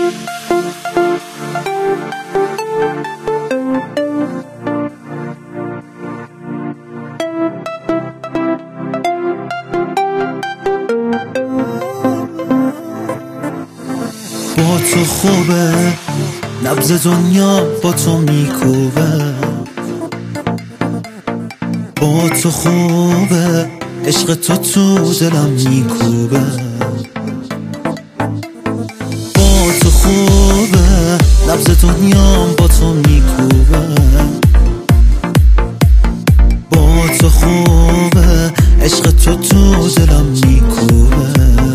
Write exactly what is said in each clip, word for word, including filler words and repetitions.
با تو خوبه، نبض دنیا با تو میکوبه. با تو خوبه، عشق تو تو دلم میکوبه. با تو خوبه، نبض دنیا با تو میکوبه. با تو خوبه، عشق تو تو دلم میکوبه.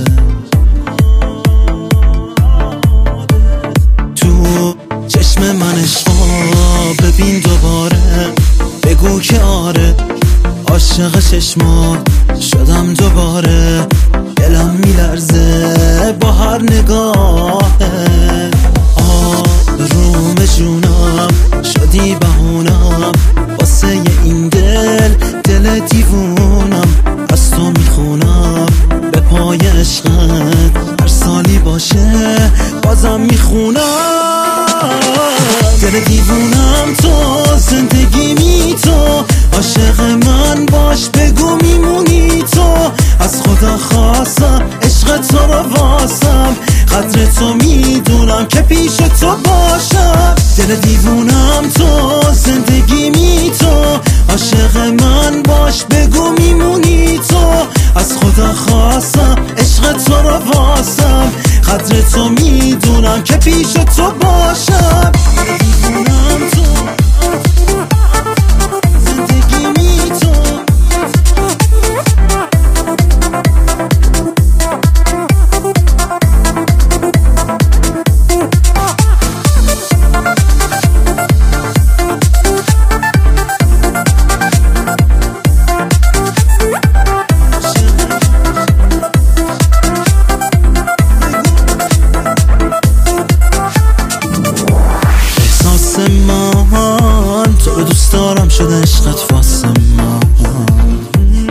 چشم من عشقا ببین دوباره، بگو که آره، عاشق چشمات شدم دوباره. دلم میلرزه با هر نگاهه، آروم جونم شدی بهونم. واسه این دل دل دیوونم، از تو میخونم به پای عشقت. هر سالی باشه بازم میخونم. دل دیوونم تو، زندگی می تو، عاشق من باش بگو میمونی تو. از خدا خواستم عشق تو رو واسم، قدر تو میدونم که پیش تو باشم. دل دیوونم تو، زندگی می تو، عاشق من باش بگو میمونی تو. از خدا خواستم عشق تو رو واسم، قدر تو میدونم که پیش تو باشم. دیوونم تو، زندگی می تو. من تو رو دوست دارم، شده عشقت واسه من.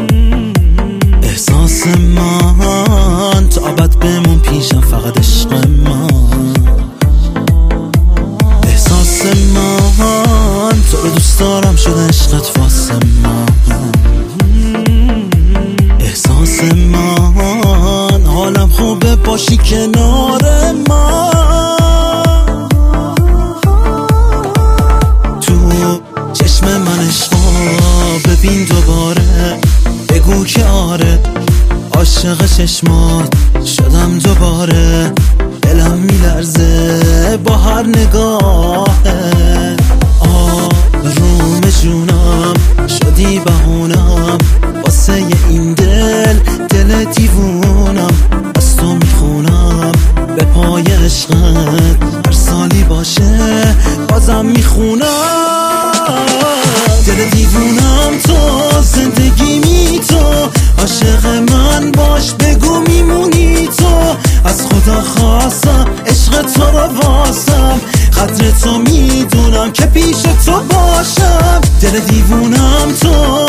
احساس من تا ابد بمون پیشم، فقط عشق من. احساس من تو رو دوست دارم، شده عشقت واسه من. احساس من حالم خوبه باشی کنار من. چشم من عشقا ببین دوباره، بگو که آره، عاشق چشمات شدم دوباره. دلم میلرزه با هر نگاهه، آروم جونم شدی بهونم. واسه این دل دل دیوونم، از تو میخونم به پای عشقت. هر سالی باشه بازم میخونم. دل دیوونم تو، زندگی می تو، عاشق من باش بگو میمونی تو. از خدا خواستم عشق تو رو واسم، قدر تو میدونم که پیش تو باشم. دل دیوونم تو،